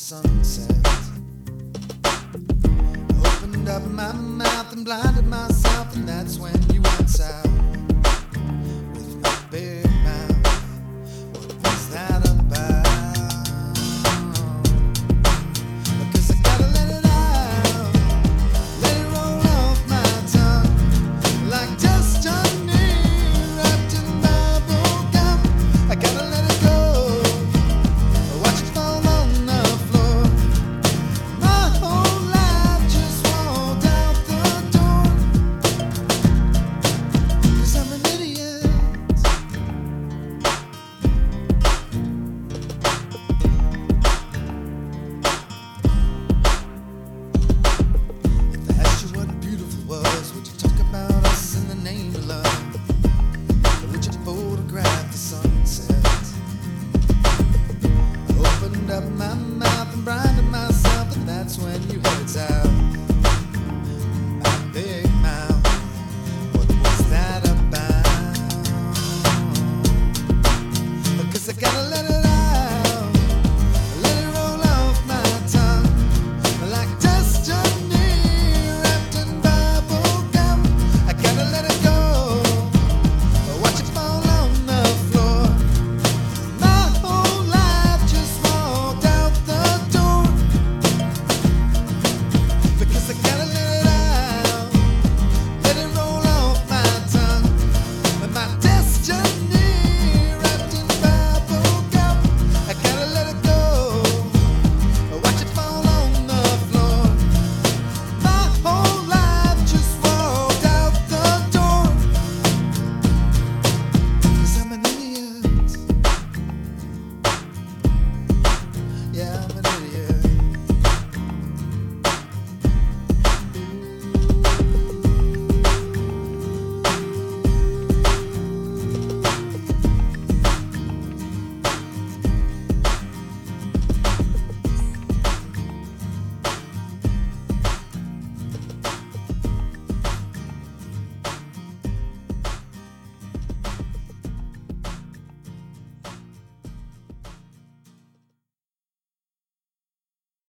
sunset. Opened up my mouth and blinded myself, and that's when you went south with my big mouth. What was that about? Because I gotta let it out, let it roll off my tongue like dust honey wrapped in bubble gum. I gotta let it go, watch it fall on the floor. My whole life just walked out the door, 'cause I'm an idiot. If I asked you what beautiful was, would you talk about us in the name of love? Or would you photograph the sunset? I opened up my mouth and blinded myself, and that's when you headed south.